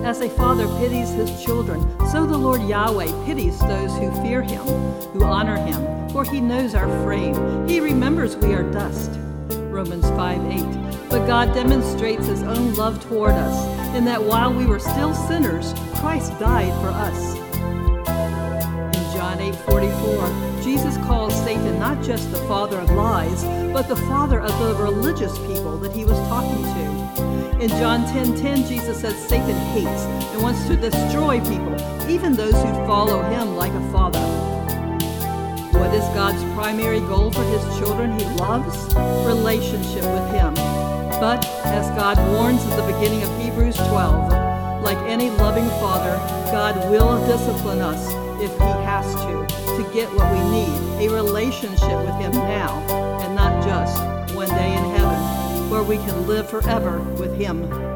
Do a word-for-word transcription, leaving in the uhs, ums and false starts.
As a father pities his children, so the Lord Yahweh pities those who fear him, who honor him, for he knows our frame. He remembers we are dust. Romans five eight. But God demonstrates his own love toward us, in that while we were still sinners, Christ died for us. In John eight forty-four, Jesus calls Satan not just the father of lies, but the father of the religious people that he was talking to. In John ten ten, Jesus says Satan hates and wants to destroy people, even those who follow him like a father. What is God's primary goal for his children he loves? Relationship with him. But, as God warns at the beginning of Hebrews twelve, like any loving father, God will discipline us if he has to, to get what we need, a relationship with him now, and not just one day in heaven, where we can live forever with him.